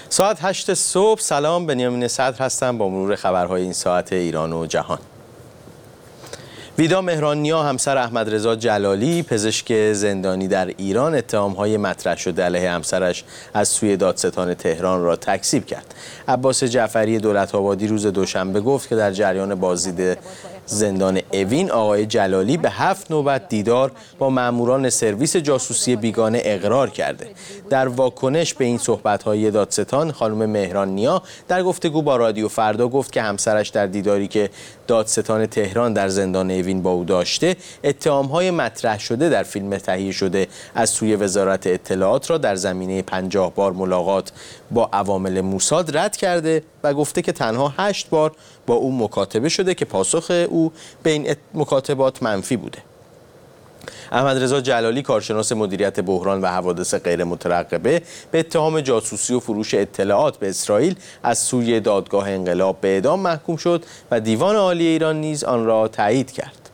ساعت 8 صبح. سلام، بنیامین صدر هستم با مرور خبرهای این ساعت ایران و جهان. ویدا مهران‌نیا همسر احمدرضا جلالی پزشک زندانی در ایران اتهام‌های مطرح شده علیه همسرش از سوی دادستان تهران را تکذیب کرد. عباس جعفری دولت‌آبادی روز دوشنبه گفت که در جریان بازدید زندان اوین آقای جلالی به 7 نوبت دیدار با ماموران سرویس جاسوسی بیگانه اقرار کرده. در واکنش به این صحبت‌های دادستان، خانم مهران‌نیا در گفتگو با رادیو فردا گفت که همسرش در دیداری که دادستان تهران در زندان اوین با او داشته، اتهام‌های مطرح شده در فیلم تهیه شده از سوی وزارت اطلاعات را در زمینه 50 بار ملاقات با عوامل موساد رد کرده و گفته که تنها 8 بار با او مکاتبه شده که پاسخ او به این مکاتبات منفی بوده. احمدرضا جلالی کارشناس مدیریت بحران و حوادث غیر مترقبه به اتهام جاسوسی و فروش اطلاعات به اسرائیل از سوی دادگاه انقلاب به اعدام محکوم شد و دیوان عالی ایران نیز آن را تایید کرد.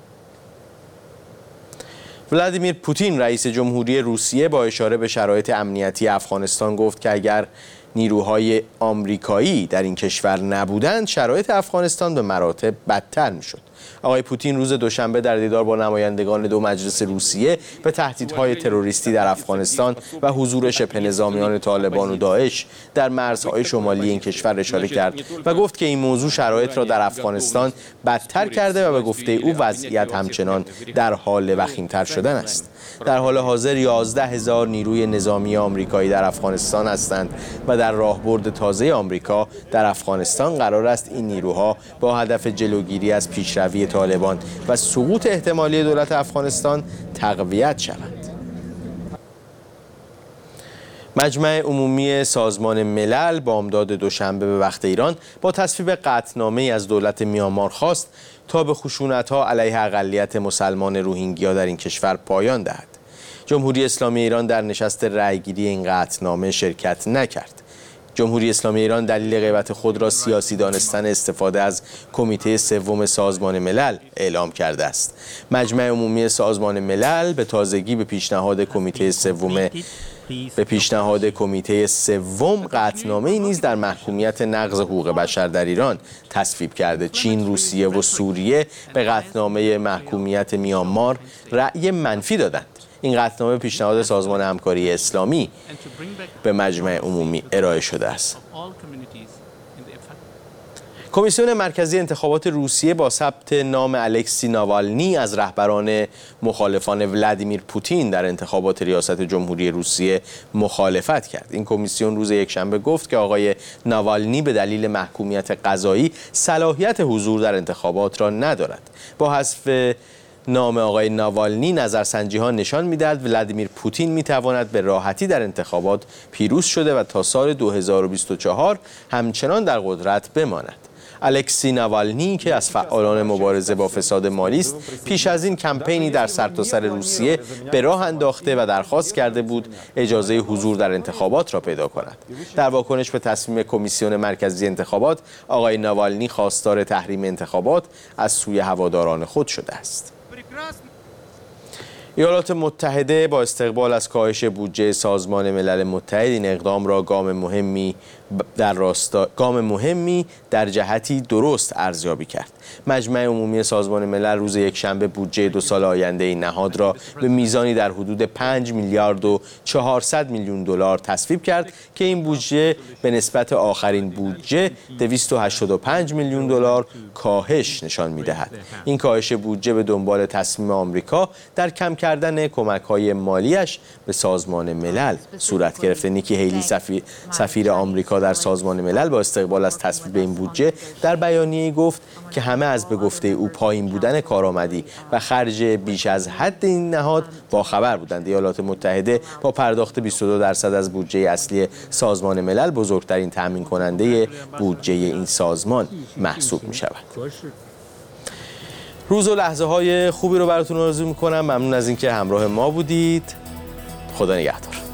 ولادیمیر پوتین رئیس جمهوری روسیه با اشاره به شرایط امنیتی افغانستان گفت که اگر نیروهای آمریکایی در این کشور نبودند شرایط افغانستان به مراتب بدتر میشد. آقای پوتین روز دوشنبه در دیدار با نمایندگان دو مجلس روسیه به تهدیدهای تروریستی در افغانستان و حضور شبه نظامیان طالبان و داعش در مرزهای شمالی این کشور اشاره کرد و گفت که این موضوع شرایط را در افغانستان بدتر کرده و به گفته او وضعیت همچنان در حال وخیم‌تر شدن است. در حال حاضر 11,000 نیروی نظامی آمریکایی در افغانستان هستند و در راهبرد تازه آمریکا در افغانستان قرار است این نیروها با هدف جلوگیری از پیشروی طالبان و سقوط احتمالی دولت افغانستان تقویت شوند. مجمع عمومی سازمان ملل بامداد دوشنبه به وقت ایران با تصویب قطعنامه‌ای از دولت میانمار خواست تا به خشونت‌ها علیه اقلیت مسلمان روهینگیا در این کشور پایان دهد. جمهوری اسلامی ایران در نشست رأیگیری این قطعنامه شرکت نکرد. جمهوری اسلامی ایران دلیل غیبت خود را سیاسی دانستن استفاده از کمیته سوم سازمان ملل اعلام کرده است. مجمع عمومی سازمان ملل به تازگی به پیشنهاد کمیته سوم قطعنامه‌ای نیز در محکومیت نقض حقوق بشر در ایران تصویب کرده. چین، روسیه و سوریه به قطعنامه محکومیت میانمار رأی منفی دادند. این قطعنامه پیشنهاد سازمان همکاری اسلامی به مجمع عمومی ارائه شده است. کمیسیون مرکزی انتخابات روسیه با ثبت نام الکسی ناوالنی از رهبران مخالفان ولادیمیر پوتین در انتخابات ریاست جمهوری روسیه مخالفت کرد. این کمیسیون روز یکشنبه گفت که آقای ناوالنی به دلیل محکومیت قضایی صلاحیت حضور در انتخابات را ندارد. با حذف نام آقای ناوالنی نظرسنجی‌ها نشان می‌دهد ولادیمیر پوتین می‌تواند به راحتی در انتخابات پیروز شده و تا سال 2024 همچنان در قدرت بماند. الکسی ناوالنی که از فعالان مبارزه با فساد مالی است، پیش از این کمپینی در سرتاسر روسیه به راه انداخته و درخواست کرده بود اجازه حضور در انتخابات را پیدا کند. در واکنش به تصمیم کمیسیون مرکزی انتخابات، آقای ناوالنی خواستار تحریم انتخابات از سوی هواداران خود شده است. ایالات متحده با استقبال از کاهش بودجه سازمان ملل متحد این اقدام را گام مهمی در جهتی درست ارزیابی کرد. مجمع عمومی سازمان ملل روز یکشنبه بودجه 2 سال آینده این نهاد را به میزانی در حدود 5 میلیارد و 400 میلیون دلار تصویب کرد که این بودجه به نسبت آخرین بودجه 285 میلیون دلار کاهش نشان می‌دهد. این کاهش بودجه به دنبال تصمیم آمریکا در کم کردن کمک‌های مالیش به سازمان ملل صورت گرفته. نیکی هیلی سفیر آمریکا در سازمان ملل با استقبال از تصویب این بودجه در بیانیه‌ای گفت که همه از به گفته او پایین بودن کارآمدی و خرج بیش از حد این نهاد باخبر بودند. ایالات متحده با پرداخت 22% از بودجه اصلی سازمان ملل بزرگترین تامین کننده بودجه این سازمان محسوب می شود. روز و لحظه های خوبی رو براتون آرزو می‌کنم. ممنون از اینکه همراه ما بودید. خدا نگهدار.